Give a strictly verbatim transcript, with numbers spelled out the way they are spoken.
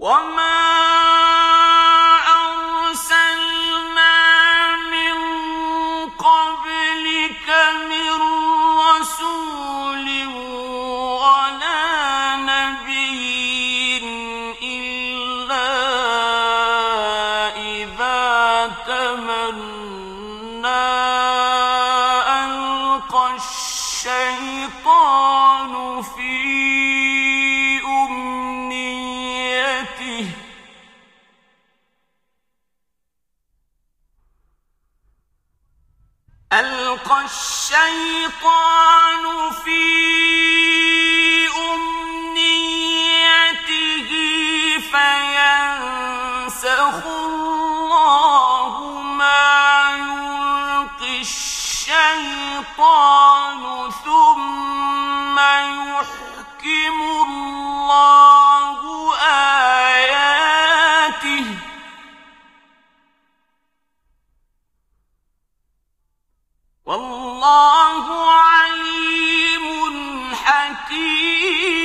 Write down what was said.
ألقى الشيطان في أمنيته فينسخ الله ما يلقي الشيطان ثم يحكم الله آياته والله عليم حكيم.